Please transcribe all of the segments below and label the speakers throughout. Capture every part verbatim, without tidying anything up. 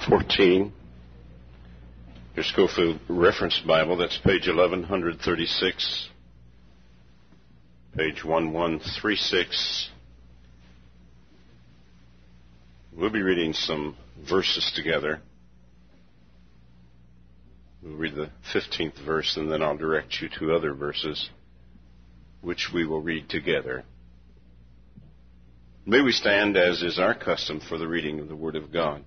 Speaker 1: fourteen, your Schofield Reference Bible, that's page eleven thirty-six, page eleven thirty-six. We'll be reading some verses together. We'll read the fifteenth verse, and then I'll direct you to other verses, which we will read together. May we stand, as is our custom, for the reading of the Word of God.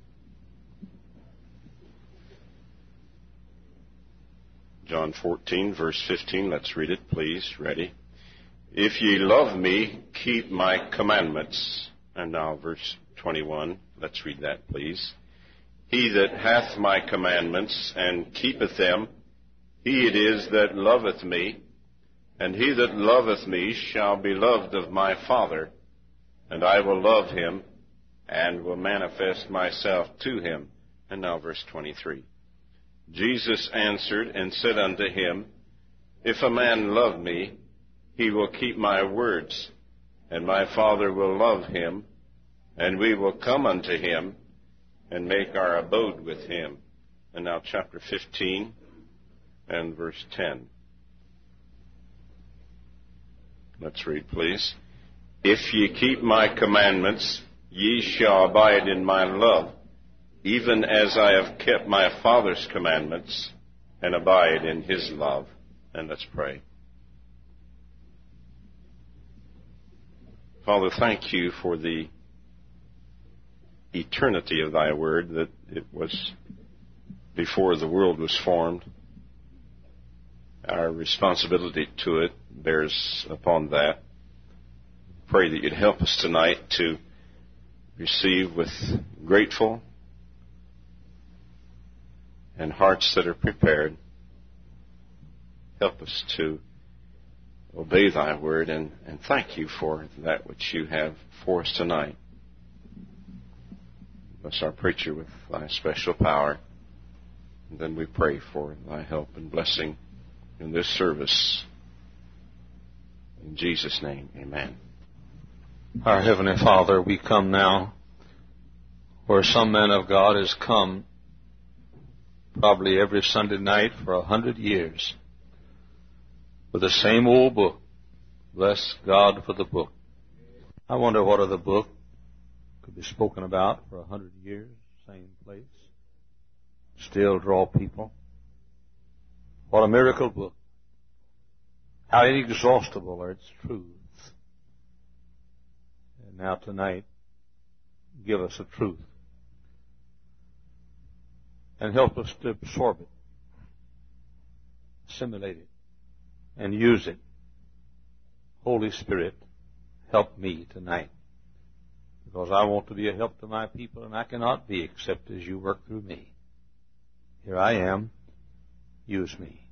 Speaker 1: John fourteen, verse fifteen. Let's read it, please. Ready? If ye love me, keep my commandments. And now verse twenty-one. Let's read that, please. He that hath my commandments and keepeth them, he it is that loveth me. And he that loveth me shall be loved of my Father. And I will love him, and will manifest myself to him. And now verse twenty-three. Jesus answered and said unto him, If a man love me, he will keep my words, and my Father will love him, and we will come unto him, and make our abode with him. And now chapter fifteen and verse ten. Let's read, please. If ye keep my commandments, ye shall abide in my love, even as I have kept my Father's commandments, and abide in his love. And let's pray. Father, thank you for the eternity of thy word, that it was before the world was formed. Our responsibility to it bears upon that. Pray that you'd help us tonight to receive with grateful and hearts that are prepared. Help us to obey thy word, and, and thank you for that which you have for us tonight. Bless our preacher with thy special power. And then we pray for thy help and blessing in this service. In Jesus' name, amen.
Speaker 2: Our Heavenly Father, we come now where some man of God has come probably every Sunday night for a hundred years with the same old book. Bless God for the book. I wonder what other book could be spoken about for a hundred years, same place, still draw people. What a miracle book. How inexhaustible are its truths. And now tonight, give us a truth. And help us to absorb it, assimilate it, and use it. Holy Spirit, help me tonight. Because I want to be a help to my people, and I cannot be except as you work through me. Here I am. Use me.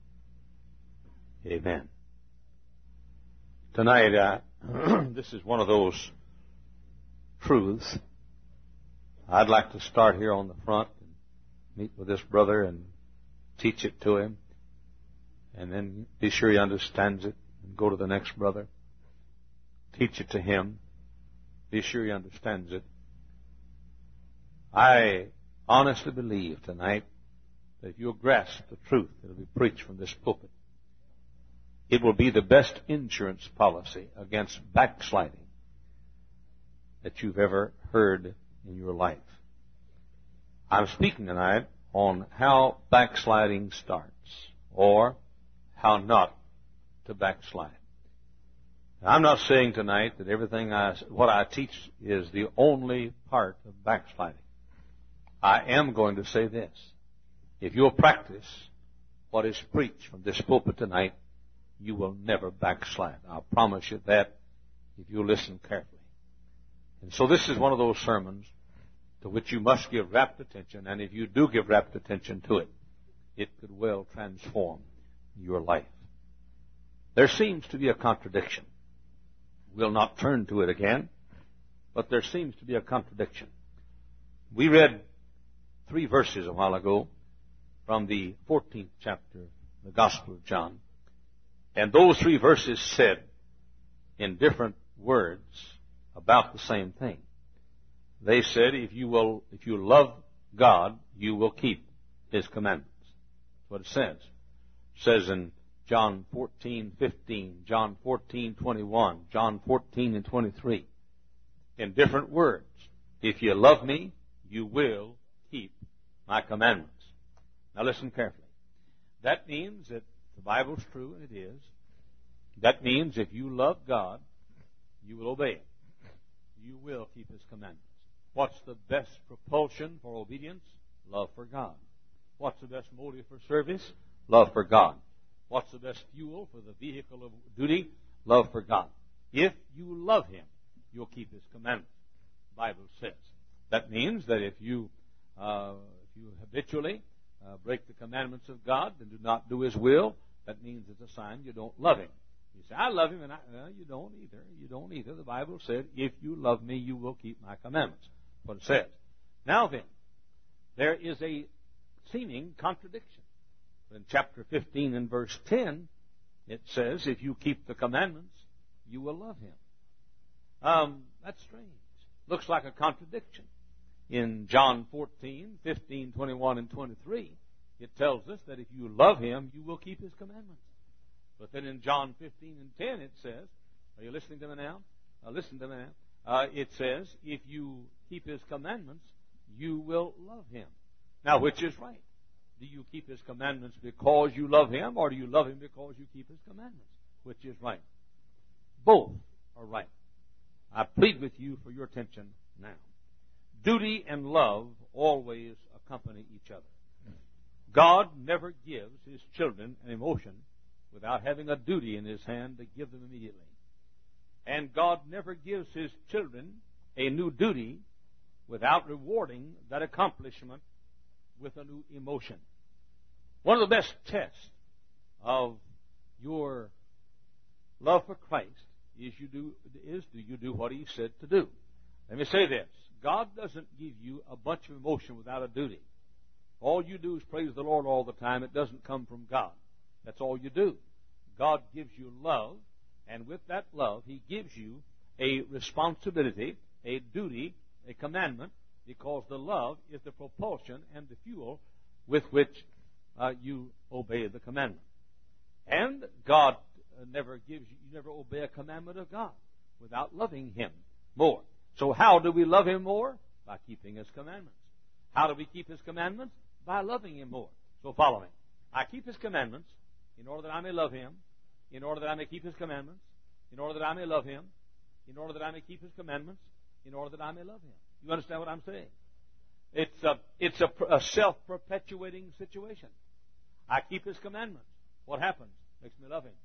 Speaker 2: Amen. Tonight, uh, this is one of those truths. I'd like to start here on the front and meet with this brother and teach it to him, and then be sure he understands it, and go to the next brother, teach it to him, be sure he understands it. I honestly believe tonight that if you'll grasp the truth that will be preached from this pulpit, it will be the best insurance policy against backsliding that you've ever heard in your life. I'm speaking tonight on how backsliding starts, or how not to backslide. Now, I'm not saying tonight that everything I, what I teach is the only part of backsliding. I am going to say this. If you'll practice what is preached from this pulpit tonight, you will never backslide. I'll promise you that if you listen carefully. And so this is one of those sermons to which you must give rapt attention, and if you do give rapt attention to it, it could well transform your life. There seems to be a contradiction. We'll not turn to it again, but there seems to be a contradiction. We read three verses a while ago from the fourteenth chapter of the Gospel of John. And those three verses said in different words about the same thing. They said, if you will, if you love God, you will keep His commandments. That's what it says. It says in John fourteen fifteen, John fourteen twenty-one, John fourteen and twenty-three. In different words, if you love me, you will keep my commandments. Now listen carefully. That means that the Bible's true, and it is. That means if you love God, you will obey it. You will keep His commandments. What's the best propulsion for obedience? Love for God. What's the best motive for service? Love for God. What's the best fuel for the vehicle of duty? Love for God. If you love Him, you'll keep His commandments, the Bible says. That means that if you, uh, if you habitually uh, break the commandments of God and do not do His will, that means it's a sign you don't love Him. You say, I love Him, and I, well, you don't either. You don't either. The Bible said, if you love me, you will keep my commandments. That's what it says. Now then, there is a seeming contradiction. In chapter fifteen and verse ten, it says, if you keep the commandments, you will love Him. Um, that's strange. Looks like a contradiction. In John fourteen, fifteen, twenty-one, and twenty-three, it tells us that if you love Him, you will keep His commandments. But then in John fifteen and ten, it says, are you listening to me now? Uh, listen to me now. Uh, it says, if you keep His commandments, you will love Him. Now, which is right? Do you keep His commandments because you love Him, or do you love Him because you keep His commandments? Which is right? Both are right. I plead with you for your attention now. Duty and love always accompany each other. God never gives His children an emotion without having a duty in His hand to give them immediately. And God never gives His children a new duty without rewarding that accomplishment with a new emotion. One of the best tests of your love for Christ is you do is do you do what He said to do. Let me say this. God doesn't give you a bunch of emotion without a duty. All you do is praise the Lord all the time. It doesn't come from God. That's all you do. God gives you love, and with that love, He gives you a responsibility, a duty, a commandment, because the love is the propulsion and the fuel with which uh, you obey the commandment. And God uh, never gives you, you never obey a commandment of God without loving Him more. So how do we love Him more? By keeping His commandments. How do we keep His commandments? By loving Him more. So follow me. I keep His commandments in order that I may love Him, in order that I may keep His commandments, in order that I may love Him, in order that I may keep His commandments, in order that I may love Him. You understand what I'm saying? It's a, it's a, a self-perpetuating situation. I keep His commandments. What happens? Makes me love Him.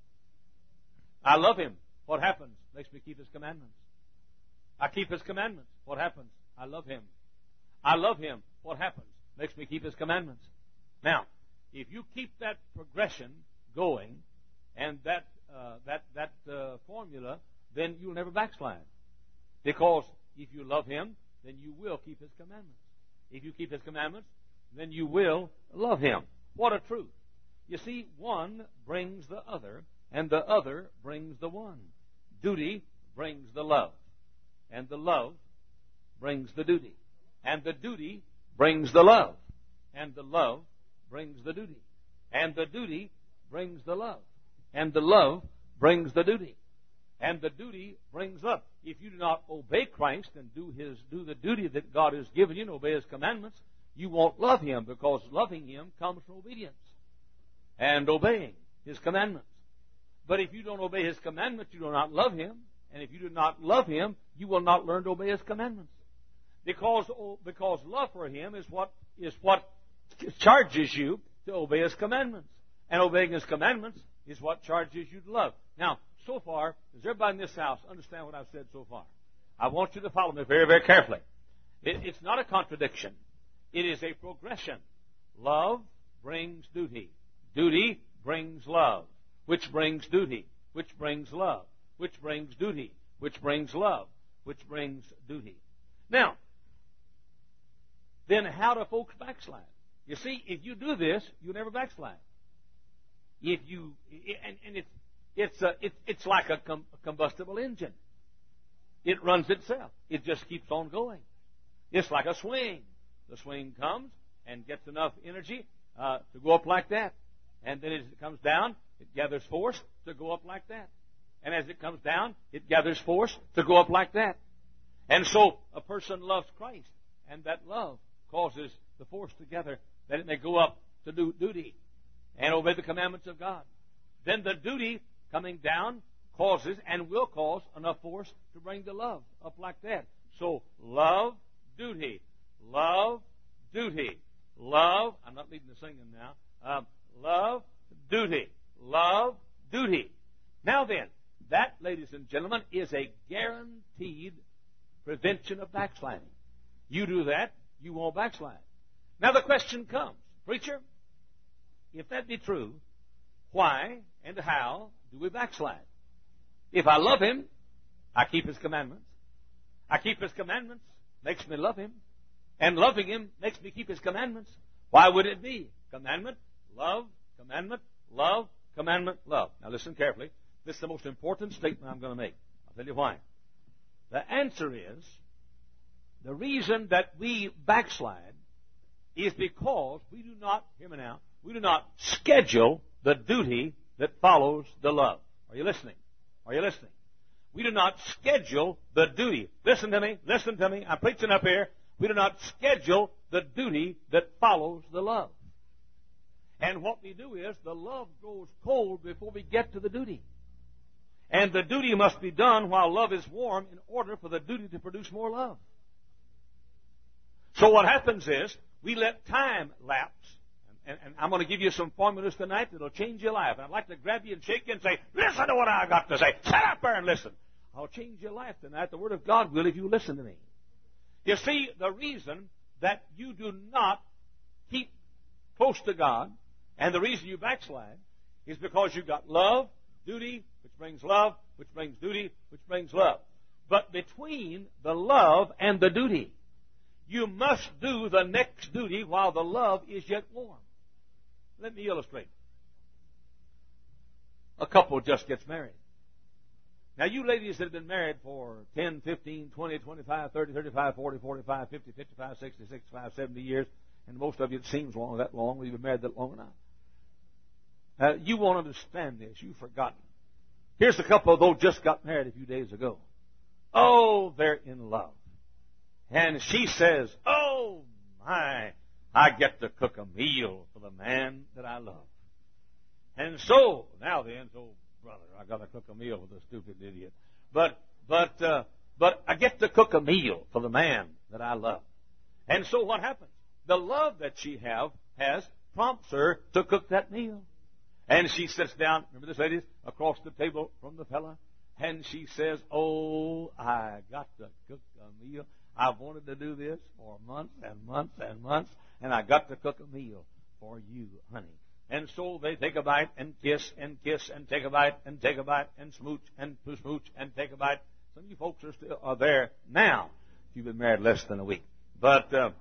Speaker 2: I love Him. What happens? Makes me keep His commandments. I keep His commandments. What happens? I love Him. I love Him. What happens? Makes me keep His commandments. Now, if you keep that progression going and that uh, that that uh, formula, then you'll never backslide. Because if you love Him, then you will keep His commandments. If you keep His commandments, then you will love Him. What a truth. You see, one brings the other, and the other brings the one. Duty brings the love, and the love brings the duty. And the duty brings the love, and the love brings the duty. And the duty brings the love, and the love brings the duty. And the duty brings love. If you do not obey Christ and do His do the duty that God has given you and obey His commandments, you won't love Him, because loving Him comes from obedience and obeying His commandments. But if you don't obey His commandments, you do not love Him. And if you do not love Him, you will not learn to obey His commandments. Because, because love for Him is what is what charges you to obey His commandments. And obeying His commandments is what charges you to love. Now, so far, does everybody in this house understand what I've said so far? I want you to follow me very, very carefully. It, it's not a contradiction. It is a progression. Love brings duty. Duty brings love, which brings duty, which brings love, which brings duty, which brings love, which brings duty. Now, then how do folks backslide? You see, if you do this, you'll never backslide. If you, and, and it's, it's, a, it, it's like a, com, a combustible engine. It runs itself. It just keeps on going. It's like a swing. the swing comes and gets enough energy uh, to go up like that. And then as it comes down, it gathers force to go up like that. And as it comes down, it gathers force to go up like that. And so a person loves Christ, and that love causes the force to gather that it may go up to do duty and obey the commandments of God. Then the duty coming down causes and will cause enough force to bring the love up like that. So love, duty, love, duty, love. I'm not leading the singing now. Um, love, duty, love, duty. Now then, that, ladies and gentlemen, is a guaranteed prevention of backsliding. You do that, you won't backslide. Now the question comes, preacher, if that be true, why and how do we backslide? If I love Him, I keep His commandments. I keep His commandments, makes me love Him. And loving Him makes me keep His commandments. Why would it be? Commandment, love, commandment, love, commandment, love. Now listen carefully. This is the most important statement I'm going to make. I'll tell you why. The answer is, the reason that we backslide is because we do not, hear me now, we do not schedule the duty that follows the love. Are you listening? Are you listening? We do not schedule the duty. Listen to me, listen to me. I'm preaching up here. We do not schedule the duty that follows the love. And what we do is, the love grows cold before we get to the duty. And the duty must be done while love is warm in order for the duty to produce more love. So what happens is, we let time lapse. And, and I'm going to give you some formulas tonight that will change your life. And I'd like to grab you and shake you and say, listen to what I got to say. Sit up there and listen. I'll change your life tonight. The Word of God will if you listen to me. You see, the reason that you do not keep close to God, and the reason you backslide, is because you've got love, duty, which brings love, which brings duty, which brings love. But between the love and the duty, you must do the next duty while the love is yet warm. Let me illustrate. A couple just gets married. Now, you ladies that have been married for ten, fifteen, twenty, twenty-five, thirty, thirty-five, forty, forty-five, fifty, fifty-five, sixty, sixty-five, seventy years, and most of you, it seems long, that long, we've been married that long enough. Uh, you won't understand this. You've forgotten. Here's a couple of those just got married a few days ago. Oh, they're in love. And she says, oh, my, I get to cook a meal for the man that I love. And so, now then, so, brother, I got to cook a meal for the stupid idiot. But, but, uh, but I get to cook a meal for the man that I love. And so what happens? The love that she have, has prompts her to cook that meal. And she sits down, remember this, ladies, across the table from the fella, and she says, oh, I got to cook a meal. I've wanted to do this for months and months and months, and I got to cook a meal for you, honey. And so they take a bite and kiss and kiss and take a bite and take a bite and smooch and smooch and take a bite. Some of you folks are still are there now if you've been married less than a week. But, uh,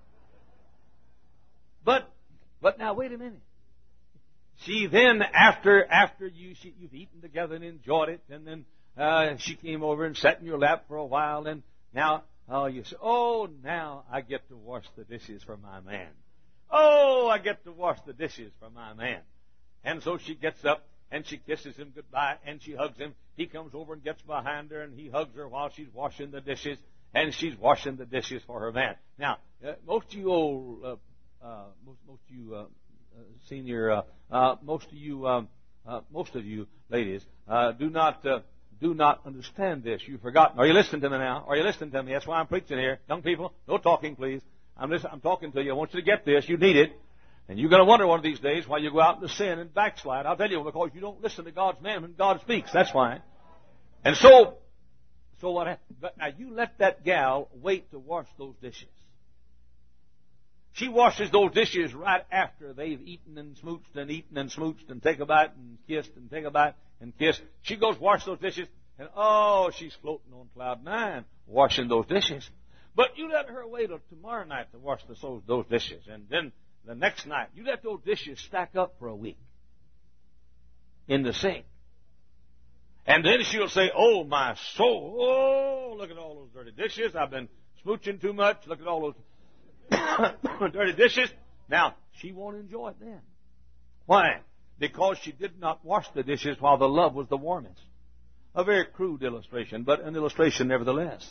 Speaker 2: but, but now wait a minute. She then, after after you she, you've eaten together and enjoyed it, and then uh, she came over and sat in your lap for a while, and now, oh, you say, oh, now I get to wash the dishes for my man. Oh, I get to wash the dishes for my man. And so she gets up, and she kisses him goodbye, and she hugs him. He comes over and gets behind her, and he hugs her while she's washing the dishes, and she's washing the dishes for her man. Now, uh, most of you old, uh, uh, most, most of you uh, uh, senior, uh, uh, most of you, um, uh, most of you ladies, uh, do not uh, do not understand this. You've forgotten. Are you listening to me now? Are you listening to me? That's why I'm preaching here. Young people, no talking, please. I'm listening, I'm talking to you. I want you to get this. You need it. And you're going to wonder one of these days why you go out into sin and backslide. I'll tell you, because you don't listen to God's man when God speaks. That's why. And so, so what happened? But now you let that gal wait to wash those dishes. She washes those dishes right after they've eaten and smooched and eaten and smooched and take a bite and kissed and take a bite and kissed. She goes wash those dishes, and oh, she's floating on cloud nine washing those dishes. But you let her wait till tomorrow night to wash the, those, those dishes. And then the next night, you let those dishes stack up for a week in the sink. And then she'll say, oh, my soul, oh, look at all those dirty dishes. I've been smooching too much. Look at all those. dirty dishes. Now, she won't enjoy it then. Why? Because she did not wash the dishes while the love was the warmest. A very crude illustration, but an illustration nevertheless.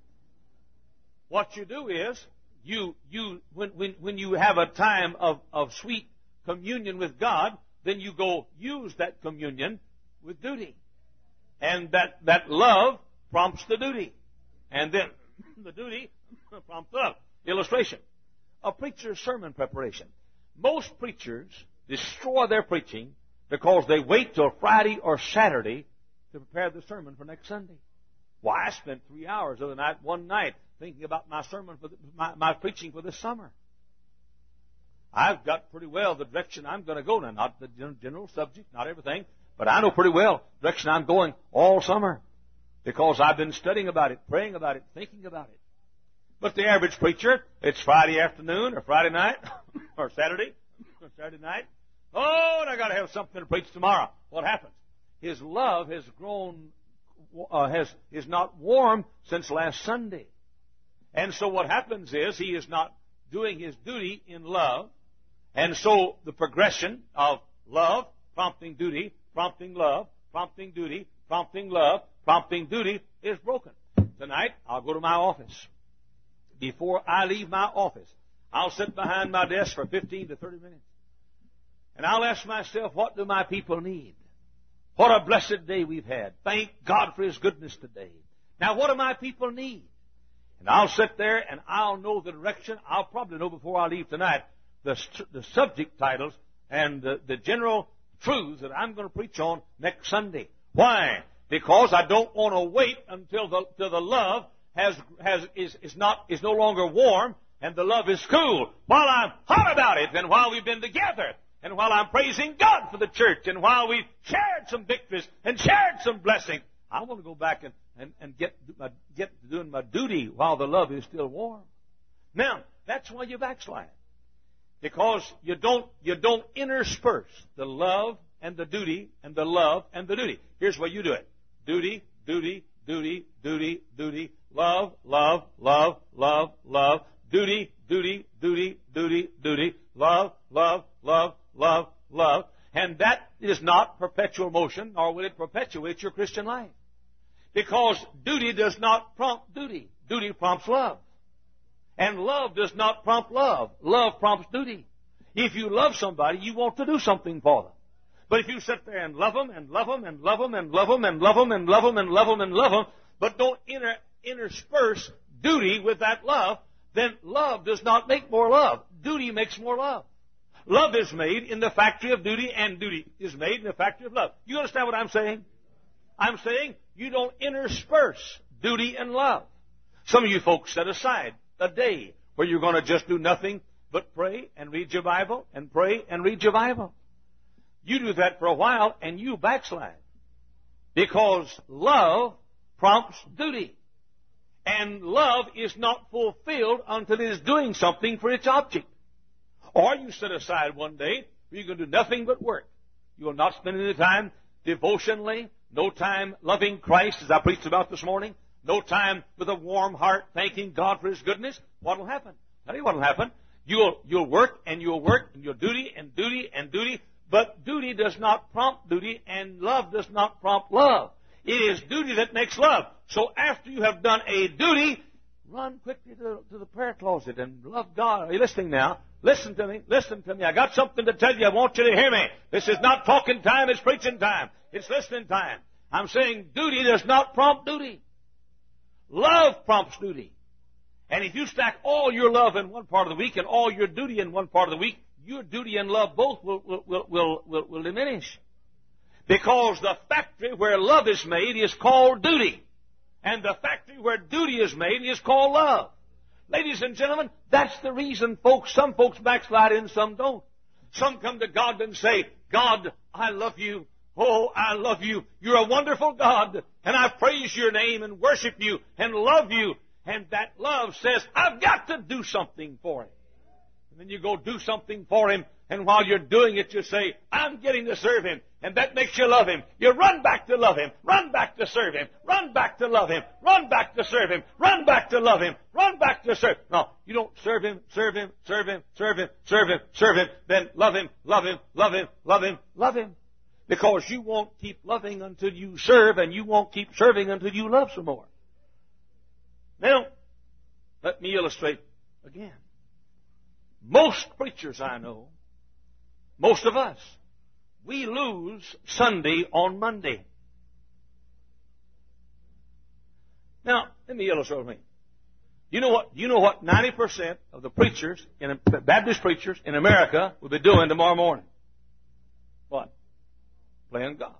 Speaker 2: What you do is, you, you, when, when, when you have a time of, of sweet communion with God, then you go use that communion with duty. And that, that love prompts the duty. And then the duty prompts love. Illustration. A preacher's sermon preparation. Most preachers destroy their preaching because they wait till Friday or Saturday to prepare the sermon for next Sunday. Why, I spent three hours of the night, one night, thinking about my sermon, for the, my, my preaching for this summer. I've got pretty well the direction I'm going to go now. Not the general subject, not everything, but I know pretty well the direction I'm going all summer because I've been studying about it, praying about it, thinking about it. But the average preacher, it's Friday afternoon or Friday night or Saturday or Saturday night. Oh, and I got to have something to preach tomorrow. What happens? His love has grown, uh, has is not warm since last Sunday. And so what happens is he is not doing his duty in love. And so the progression of love, prompting duty, prompting love, prompting duty, prompting love, prompting duty is broken. Tonight, I'll go to my office. Before I leave my office, I'll sit behind my desk for fifteen to thirty minutes. And I'll ask myself, what do my people need? What a blessed day we've had. Thank God for His goodness today. Now, what do my people need? And I'll sit there and I'll know the direction. I'll probably know before I leave tonight the, the subject titles and the, the general truths that I'm going to preach on next Sunday. Why? Because I don't want to wait until the, till the love has, has, is, is, not, is no longer warm and the love is cool. While I'm hot about it and while we've been together. And while I'm praising God for the church, and while we've shared some victories and shared some blessings, I want to go back and, and, and get, my, get to doing my duty while the love is still warm. Now, that's why you backslide. Because you don't, you don't intersperse the love and the duty and the love and the duty. Here's why you do it. Duty, duty, duty, duty, duty, love, love, love, love, love, duty, duty, duty, duty, duty, love, love, love, love, love. And that is not perpetual motion, nor will it perpetuate your Christian life. Because duty does not prompt duty. Duty prompts love. And love does not prompt love. Love prompts duty. If you love somebody, you want to do something for them. But if you sit there and love them, and love them, and love them, and love them, and love them, and love them, and love them, and love them, but don't inter- intersperse duty with that love, then love does not make more love. Duty makes more love. Love is made in the factory of duty, and duty is made in the factory of love. You understand what I'm saying? I'm saying you don't intersperse duty and love. Some of you folks set aside a day where you're going to just do nothing but pray and read your Bible, and pray and read your Bible. You do that for a while, and you backslide. Because love prompts duty. And love is not fulfilled until it is doing something for its object. Or you set aside one day where you're going to do nothing but work. You will not spend any time devotionally, no time loving Christ, as I preached about this morning, no time with a warm heart thanking God for His goodness. What will happen? I'll tell you what will happen. You'll, you'll work and you'll work and you'll duty and duty and duty, but duty does not prompt duty and love does not prompt love. It is duty that makes love. So after you have done a duty, run quickly to, to the prayer closet and love God. Are you listening now? Listen to me. Listen to me. I got something to tell you. I want you to hear me. This is not talking time. It's preaching time. It's listening time. I'm saying duty does not prompt duty. Love prompts duty. And if you stack all your love in one part of the week and all your duty in one part of the week, your duty and love both will, will, will, will, will, will diminish. Because the factory where love is made is called duty. And the factory where duty is made is called love. Ladies and gentlemen, that's the reason folks, some folks backslide and some don't. Some come to God and say, God, I love you. Oh, I love you. You're a wonderful God. And I praise your name and worship you and love you. And that love says, I've got to do something for Him. And then you go do something for Him And while you're doing it, you say, I'm getting to serve Him. And that makes you love Him. You run back to love Him. Run back to serve Him. Run back to love Him. Run back to serve Him. Run back to love Him. Run back to serve. No, you don't serve Him, serve Him, serve Him, serve Him, serve Him, serve Him. Then love Him, love Him, love Him, love Him, love Him. Because you won't keep loving until you serve, and you won't keep serving until you love some more. Now, let me illustrate again. Most preachers I know, most of us, we lose Sunday on Monday. Now, let me illustrate with me. You know what? You know what? Ninety percent of the preachers, in Baptist preachers in America, will be doing tomorrow morning. What? Playing golf.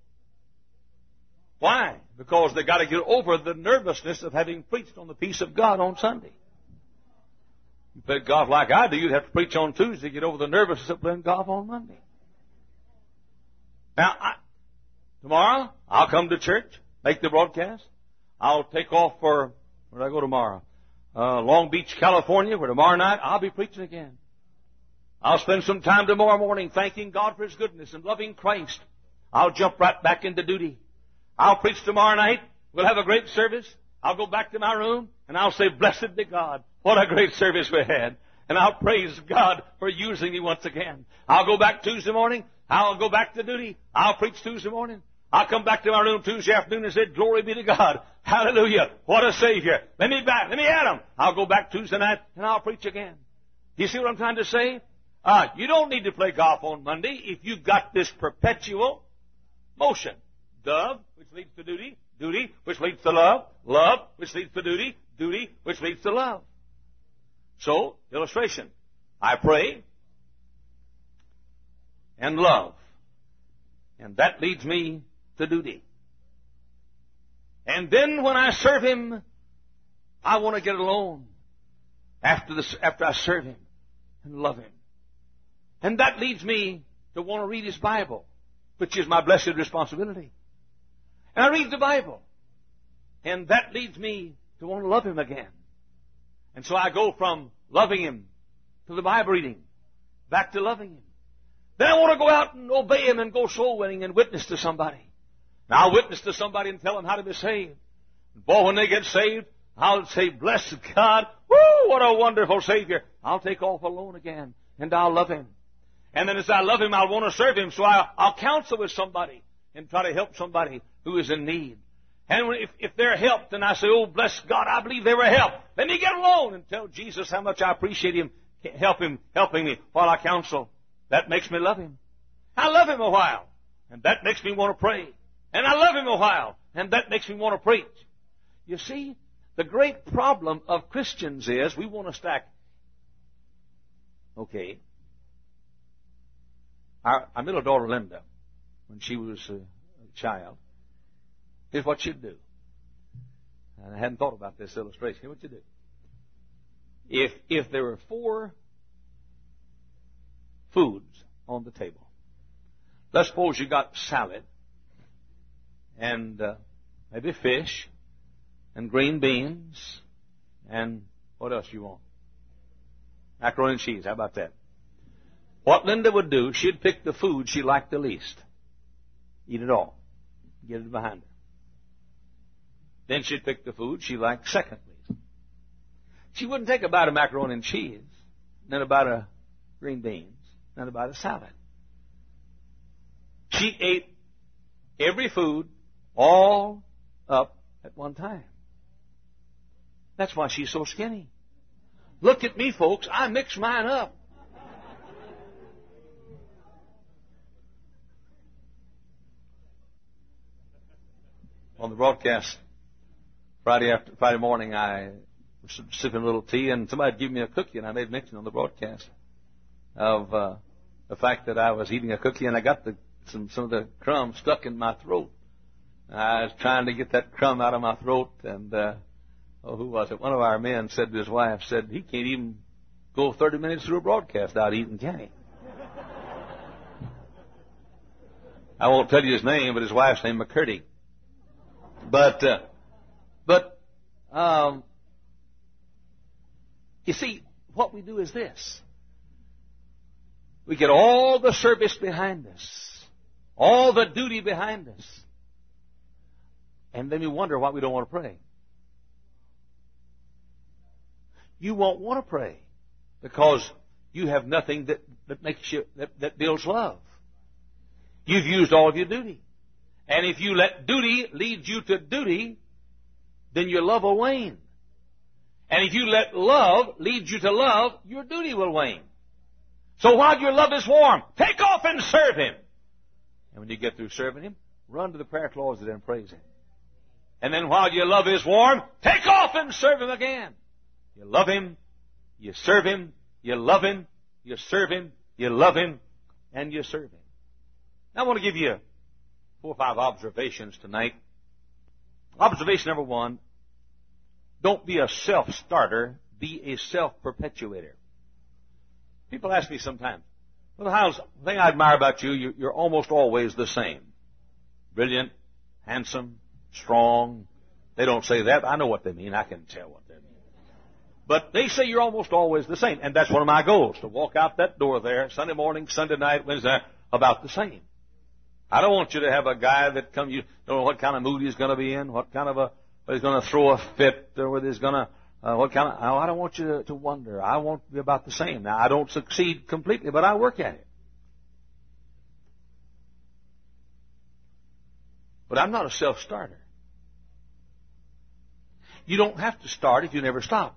Speaker 2: Why? Because they got to get over the nervousness of having preached on the peace of God on Sunday. You play golf like I do, you'd have to preach on Tuesday to get over the nervousness of playing golf on Monday. Now, I, tomorrow, I'll come to church, make the broadcast. I'll take off for, where do I go tomorrow? Uh, Long Beach, California, where tomorrow night I'll be preaching again. I'll spend some time tomorrow morning thanking God for His goodness and loving Christ. I'll jump right back into duty. I'll preach tomorrow night. We'll have a great service. I'll go back to my room and I'll say, blessed be God. What a great service we had. And I'll praise God for using me once again. I'll go back Tuesday morning. I'll go back to duty. I'll preach Tuesday morning. I'll come back to my room Tuesday afternoon and say, glory be to God. Hallelujah. What a Savior. Let me back. Let me at Him. I'll go back Tuesday night and I'll preach again. You see what I'm trying to say? Uh, you don't need to play golf on Monday if you've got this perpetual motion. Dove, which leads to duty. Duty, which leads to love. Love, which leads to duty. Duty, which leads to love. So, illustration. I pray and love. And that leads me to duty. And then when I serve Him, I want to get alone after, this, after I serve Him and love Him. And that leads me to want to read His Bible, which is my blessed responsibility. And I read the Bible. And that leads me to want to love Him again. And so I go from loving Him to the Bible reading, back to loving Him. Then I want to go out and obey Him and go soul winning and witness to somebody. Now I'll witness to somebody and tell them how to be saved. And boy, when they get saved, I'll say, bless God. Woo, what a wonderful Savior. I'll take off alone again and I'll love Him. And then as I love Him, I'll want to serve Him. So I'll, I'll counsel with somebody and try to help somebody who is in need. And if, if they're helped, then I say, oh, bless God, I believe they were helped. Let me get alone and tell Jesus how much I appreciate Him, help Him, helping me while I counsel. That makes me love Him. I love Him a while, and that makes me want to pray. And I love Him a while, and that makes me want to preach. You see, the great problem of Christians is we want to stack. Okay. Our, our middle daughter, Linda, when she was a child, here's what she'd do. And I hadn't thought about this illustration. Here's what you do. If, if there were four foods on the table, let's suppose you got salad and uh, maybe fish and green beans and what else you want? Macaroni and cheese. How about that? What Linda would do, she'd pick the food she liked the least. Eat it all. Get it behind her. Then she'd pick the food she liked second least. She wouldn't take a bite of macaroni and cheese, then a bite of green beans, then a bite of salad. She ate every food all up at one time. That's why she's so skinny. Look at me, folks. I mix mine up. On the broadcast Friday after Friday morning, I was sipping a little tea, and somebody gave me a cookie, and I made mention on the broadcast of uh, the fact that I was eating a cookie, and I got the, some some of the crumbs stuck in my throat. I was trying to get that crumb out of my throat, and uh, oh, who was it? One of our men said to his wife, said he can't even go thirty minutes through a broadcast without eating, can he? I won't tell you his name, but his wife's name McCurdy. But, uh, but, um, you see, what we do is this. We get all the service behind us, all the duty behind us. And then we wonder why we don't want to pray. You won't want to pray because you have nothing that, that makes you, that, that builds love. You've used all of your duty. And if you let duty lead you to duty, then your love will wane. And if you let love lead you to love, your duty will wane. So while your love is warm, take off and serve Him. And when you get through serving Him, run to the prayer closet and praise Him. And then while your love is warm, take off and serve Him again. You love Him, you serve Him, you love Him, you serve Him, you love Him, and you serve Him. Now I want to give you four or five observations tonight. Observation number one, don't be a self-starter, be a self-perpetuator. People ask me sometimes, well, how's the thing I admire about you, you're, you're almost always the same. Brilliant, handsome, strong. They don't say that. I know what they mean. I can tell what they mean. But they say you're almost always the same. And that's one of my goals, to walk out that door there, Sunday morning, Sunday night, Wednesday night, about the same. I don't want you to have a guy that come, you don't know what kind of mood he's going to be in, what kind of a, whether he's going to throw a fit, or whether he's going to, uh, what kind of, I don't want you to, to wonder. I want to be about the same. Now, I don't succeed completely, but I work at it. But I'm not a self-starter. You don't have to start if you never stop.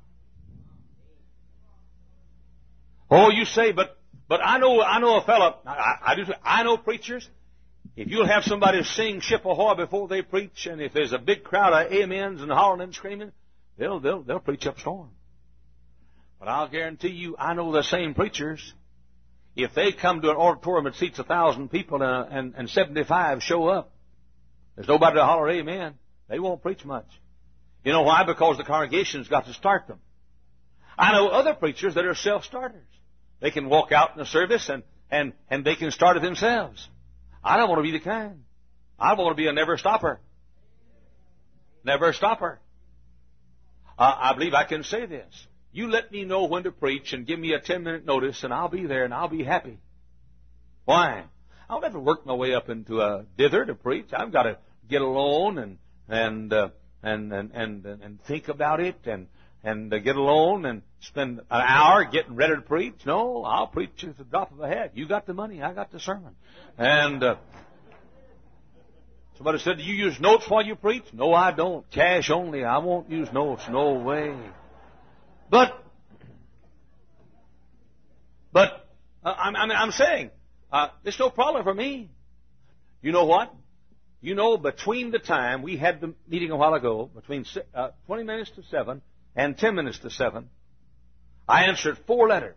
Speaker 2: Oh, you say, but but I know I know a fellow. I, I do. I know preachers. If you'll have somebody sing "Ship Ahoy" before they preach, and if there's a big crowd of amens and hollering and screaming, they'll they'll they'll preach up a storm. But I'll guarantee you, I know the same preachers. If they come to an auditorium that seats a thousand people and, and, and seventy-five show up, there's nobody to holler amen. They won't preach much. You know why? Because the congregation's got to start them. I know other preachers that are self-starters. They can walk out in a service and, and, and they can start it themselves. I don't want to be the kind. I want to be a never-stopper. Never-stopper. Uh, I believe I can say this. You let me know when to preach and give me a ten-minute notice, and I'll be there and I'll be happy. Why? I'll never work my way up into a dither to preach. I've got to get alone and and uh, and, and and and think about it and and uh, get alone and spend an hour getting ready to preach. No, I'll preach at the drop of a hat. You got the money, I got the sermon. And uh, somebody said, "Do you use notes while you preach?" No, I don't. Cash only. I won't use notes. No way. But but uh, I'm I'm, I'm saying. Uh, it's no problem for me. You know what? You know, between the time we had the meeting a while ago, between uh, twenty minutes to seven and ten minutes to seven, I answered four letters.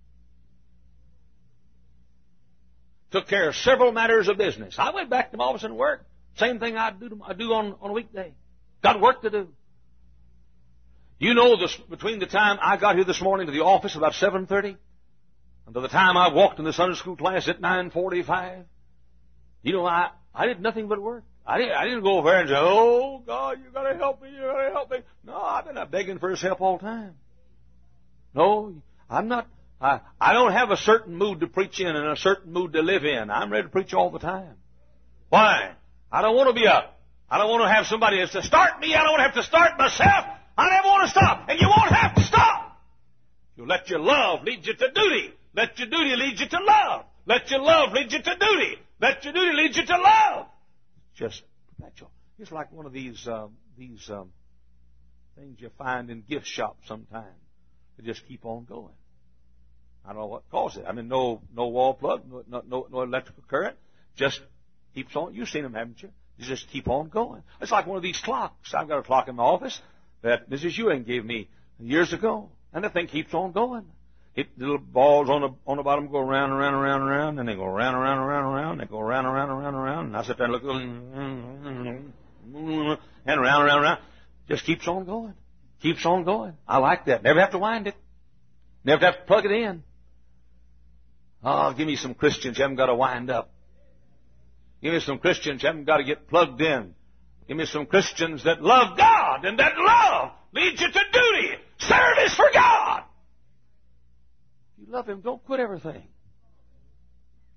Speaker 2: Took care of several matters of business. I went back to my office and worked. Same thing I do, to, I do on, on a weekday. Got work to do. You know, this, between the time I got here this morning to the office about seven thirty, until the time I walked in the Sunday school class at nine forty-five, you know, I, I did nothing but work. I didn't, I didn't go over there and say, "Oh, God, you got to help me, you got to help me." No, I've been begging for His help all the time. No, I'm not, I, I don't have a certain mood to preach in and a certain mood to live in. I'm ready to preach all the time. Why? I don't want to be a, I don't want to have somebody that's to start me. I don't want to have to start myself. I never want to stop. And you won't have to stop. You let your love lead you to duty. Let your duty lead you to love. Let your love lead you to duty. Let your duty lead you to love. Just perpetual. It's like one of these um, these um, things you find in gift shops sometimes. They just keep on going. I don't know what caused it. I mean, no no wall plug, no, no, no, no electrical current. Just keeps on. You've seen them, haven't you? You just keep on going. It's like one of these clocks. I've got a clock in my office that Missus Ewing gave me years ago, and the thing keeps on going. It, the little balls on the on the bottom go around, around, around, around, and they go around, around, around, around. They go around, around, around, around. And I sit there and look, and around, around, around. Just keeps on going, keeps on going. I like that. Never have to wind it. Never have to plug it in. Oh, give me some Christians you haven't got to wind up. Give me some Christians you haven't got to get plugged in. Give me some Christians that love God, and that love leads you to duty, service for God. You love Him, don't quit everything.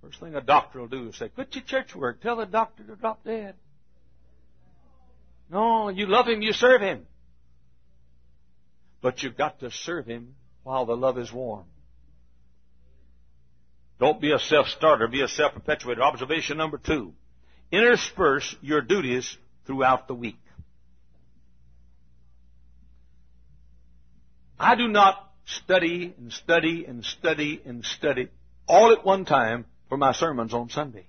Speaker 2: First thing a doctor will do is say, quit your church work. Tell the doctor to drop dead. No, you love him, you serve him. But you've got to serve him while the love is warm. Don't be a self-starter, be a self-perpetuator. Observation number two. Intersperse your duties throughout the week. I do not study and study and study and study all at one time for my sermons on Sunday.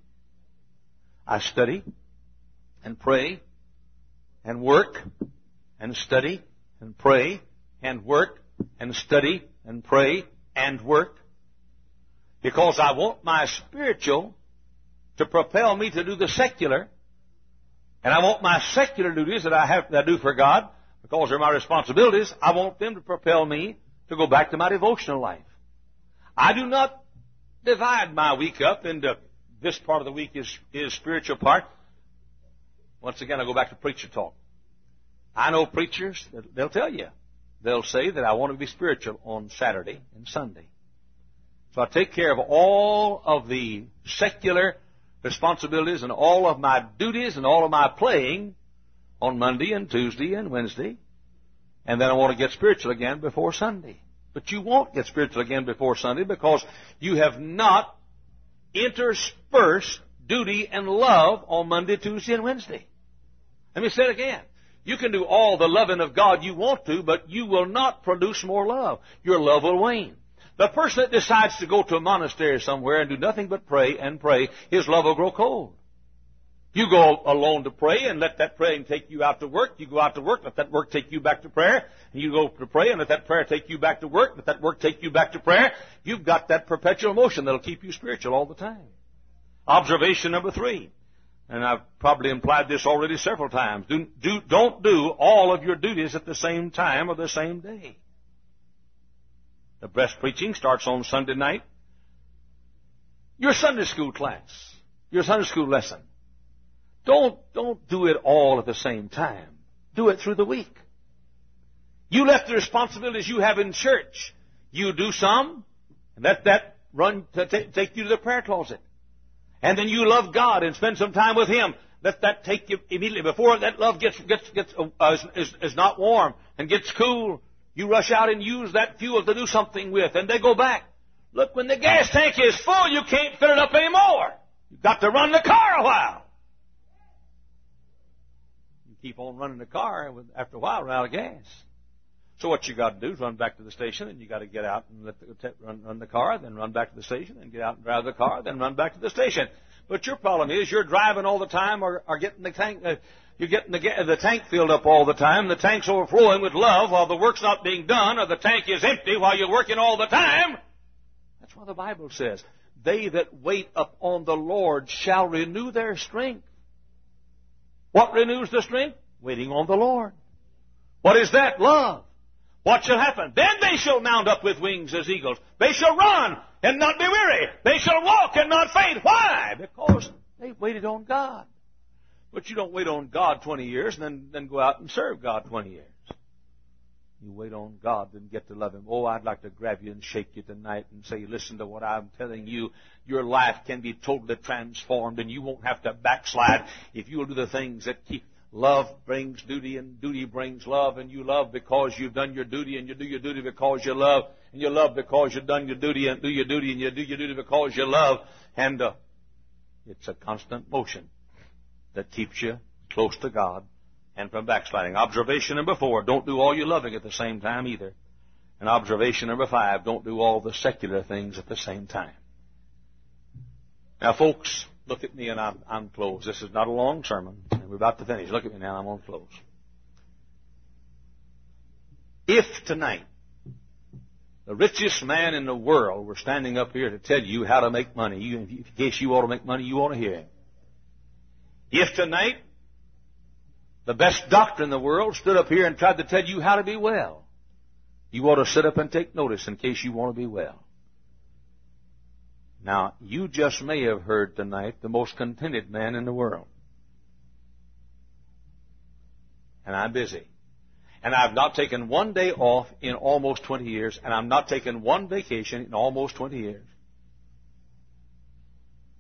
Speaker 2: I study and pray and work and study and pray and work and study and pray and work, because I want my spiritual to propel me to do the secular, and I want my secular duties that I have that I do for God, because they're my responsibilities, I want them to propel me to go back to my devotional life. I do not divide my week up into this part of the week is, is spiritual part. Once again, I go back to preacher talk. I know preachers, they'll tell you. They'll say that I want to be spiritual on Saturday and Sunday. So I take care of all of the secular responsibilities and all of my duties and all of my playing on Monday and Tuesday and Wednesday. And then I want to get spiritual again before Sunday. But you won't get spiritual again before Sunday because you have not interspersed duty and love on Monday, Tuesday, and Wednesday. Let me say it again. You can do all the loving of God you want to, but you will not produce more love. Your love will wane. The person that decides to go to a monastery somewhere and do nothing but pray and pray, his love will grow cold. You go alone to pray and let that praying take you out to work. You go out to work, let that work take you back to prayer. And you go to pray and let that prayer take you back to work. Let that work take you back to prayer. You've got that perpetual motion that'll keep you spiritual all the time. Observation number three. And I've probably implied this already several times. Do, do, don't do all of your duties at the same time or the same day. The best preaching starts on Sunday night. Your Sunday school class, your Sunday school lesson. Don't, don't do it all at the same time. Do it through the week. You left the responsibilities you have in church. You do some, and let that run to t- take you to the prayer closet. And then you love God and spend some time with Him. Let that take you immediately. Before that love gets, gets, gets, uh, is, is not warm and gets cool, you rush out and use that fuel to do something with, and they go back. Look, when the gas tank is full, you can't fill it up anymore. You've got to run the car a while. You keep on running the car, and after a while, run out of gas. So what you got to do is run back to the station, and you got to get out and let the, run, run the car, then run back to the station, and get out and drive the car, then run back to the station. But your problem is you're driving all the time, or, or getting the tank. Uh, You're getting the, the tank filled up all the time. The tank's overflowing with love while the work's not being done, or the tank is empty while you're working all the time. That's what the Bible says. They that wait upon the Lord shall renew their strength. What renews the strength? Waiting on the Lord. What is that? Love. What shall happen? Then they shall mount up with wings as eagles. They shall run and not be weary. They shall walk and not faint. Why? Because they waited on God. But you don't wait on God twenty years and then, then go out and serve God twenty years. You wait on God and get to love Him. Oh, I'd like to grab you and shake you tonight and say, listen to what I'm telling you. Your life can be totally transformed, and you won't have to backslide if you will do the things that keep. Love brings duty, and duty brings love, and you love because you've done your duty, and you do your duty because you love, and you love because you've done your duty, and do your duty, and you do your duty because you love. And uh, it's a constant motion that keeps you close to God and from backsliding. Observation number four, don't do all your loving at the same time either. And observation number five, don't do all the secular things at the same time. Now, folks, look at me and I'm, I'm closed. This is not a long sermon, and we're about to finish. Look at me now, I'm going to close. If tonight the richest man in the world were standing up here to tell you how to make money, you, in case you ought to make money, you ought to hear him. If tonight the best doctor in the world stood up here and tried to tell you how to be well, you ought to sit up and take notice in case you want to be well. Now, you just may have heard tonight the most contented man in the world. And I'm busy. And I've not taken one day off in almost twenty years, and I'm not taking one vacation in almost twenty years.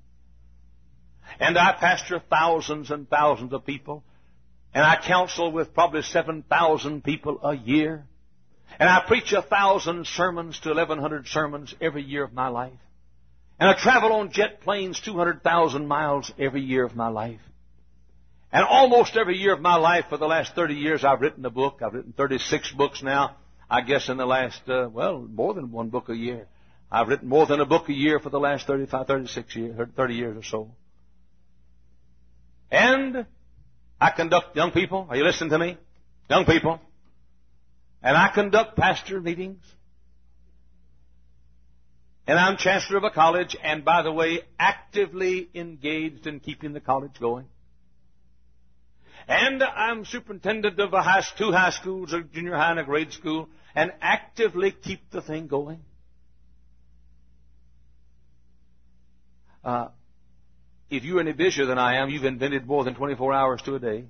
Speaker 2: And I pastor thousands and thousands of people. And I counsel with probably seven thousand people a year. And I preach a thousand sermons to eleven hundred sermons every year of my life. And I travel on jet planes two hundred thousand miles every year of my life. And almost every year of my life for the last thirty years I've written a book. I've written thirty-six books now. I guess in the last, uh, well, more than one book a year. I've written more than a book a year for the last thirty-five, thirty-six years, thirty years or so. And I conduct young people. Are you listening to me? Young people. And I conduct pastor meetings. And I'm chancellor of a college, and by the way, actively engaged in keeping the college going. And I'm superintendent of a high, two high schools, a junior high and a grade school, and actively keep the thing going. Uh, if you're any busier than I am, you've invented more than twenty-four hours to a day.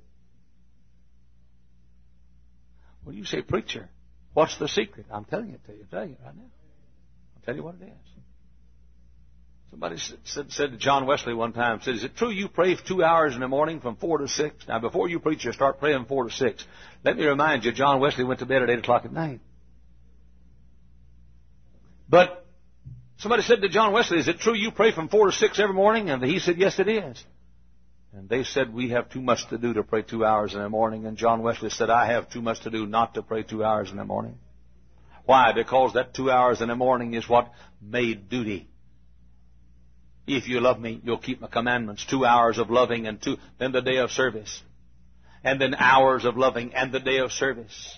Speaker 2: Well, you say, preacher, what's the secret? I'm telling it to you. I'm telling you right now. I'll tell you what it is. Somebody said, said to John Wesley one time, said, is it true you pray two hours in the morning from four to six? Now, before you preach, you start praying four to six. Let me remind you, John Wesley went to bed at eight o'clock at night. But somebody said to John Wesley, is it true you pray from four to six every morning? And he said, yes, it is. And they said, we have too much to do to pray two hours in the morning. And John Wesley said, I have too much to do not to pray two hours in the morning. Why? Because that two hours in the morning is what made duty. If you love me, you'll keep my commandments. Two hours of loving and two, then the day of service. And then hours of loving and the day of service.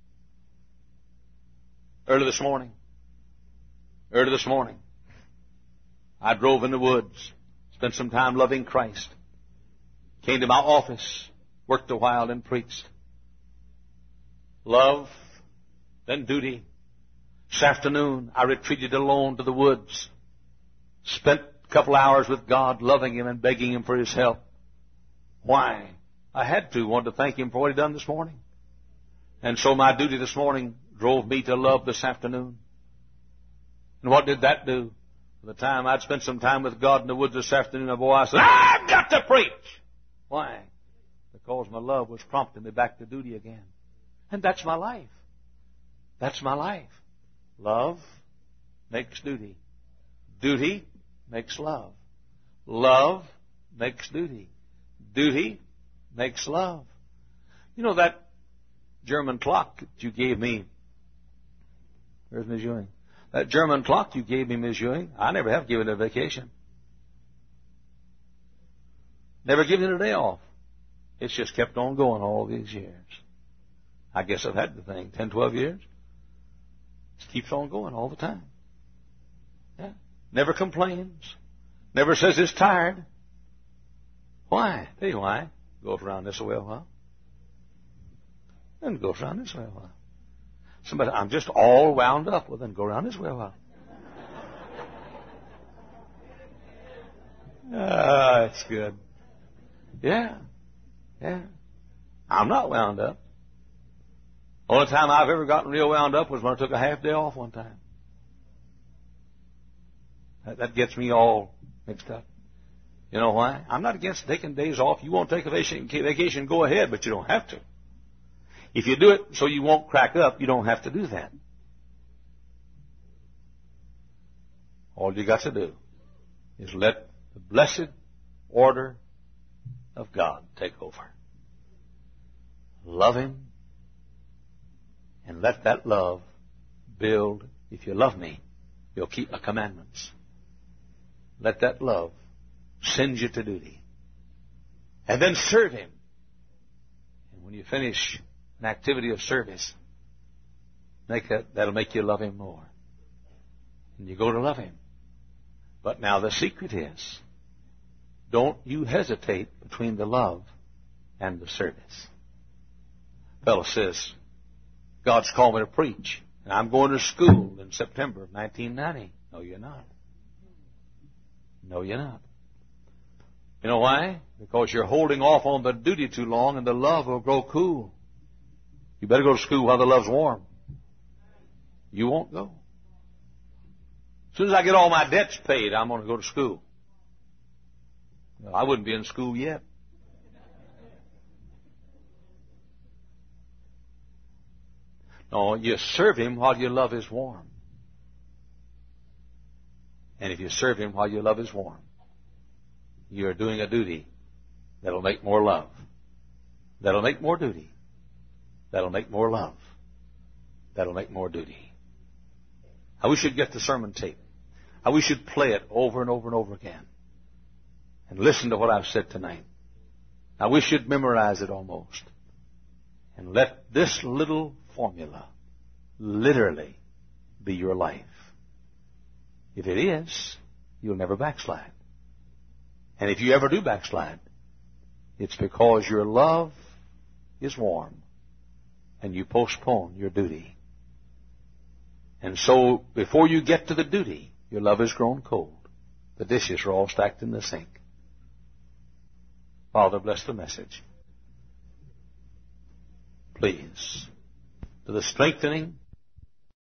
Speaker 2: Early this morning, early this morning, I drove in the woods, spent some time loving Christ. Came to my office, worked a while and preached. Love, then duty. This afternoon, I retreated alone to the woods. Spent a couple hours with God, loving Him and begging Him for His help. Why? I had to. Wanted to thank Him for what He done this morning. And so my duty this morning drove me to love this afternoon. And what did that do? By the time I'd spent some time with God in the woods this afternoon, boy, I said, I've got to preach. Why? Because my love was prompting me back to duty again. And that's my life. That's my life. Love makes duty. Duty makes love. Love makes duty. Duty makes love. You know that German clock that you gave me? Where's Miz Ewing? That German clock you gave me, Miz Ewing, I never have given it a vacation. Never given it a day off. It's just kept on going all these years. I guess I've had the thing ten, twelve years. It keeps on going all the time. Yeah. Never complains. Never says it's tired. Why? Tell you why. Goes around this way a while. Then goes around this way a while. Somebody, I'm just all wound up. Well, then go around this way a while. Ah, that's good. Yeah. Yeah. I'm not wound up. Only time I've ever gotten real wound up was when I took a half day off one time. That, that gets me all mixed up. You know why? I'm not against taking days off. You won't take a vacation, go ahead, but you don't have to. If you do it so you won't crack up, you don't have to do that. All you got to do is let the blessed order of God take over. Love Him, and let that love build. If you love me, you'll keep my commandments. Let that love send you to duty. And then serve Him. And when you finish an activity of service, make that, that'll make you love Him more. And you go to love Him. But now the secret is, don't you hesitate between the love and the service. Fellow says, God's called me to preach, and I'm going to school in September of nineteen ninety. No, you're not. No, you're not. You know why? Because you're holding off on the duty too long, and the love will grow cool. You better go to school while the love's warm. You won't go. As soon as I get all my debts paid, I'm going to go to school. Well, I wouldn't be in school yet. No, you serve Him while your love is warm. And if you serve Him while your love is warm, you're doing a duty that'll make more love. That'll make more duty. That'll make more love. That'll make more duty. How we should get the sermon tape. How we should play it over and over and over again. And listen to what I've said tonight. How we should memorize it almost. And let this little formula literally be your life. If it is, you'll never backslide. And if you ever do backslide, it's because your love is warm and you postpone your duty. And so, before you get to the duty, your love has grown cold. The dishes are all stacked in the sink. Father, bless the message. Please, to the strengthening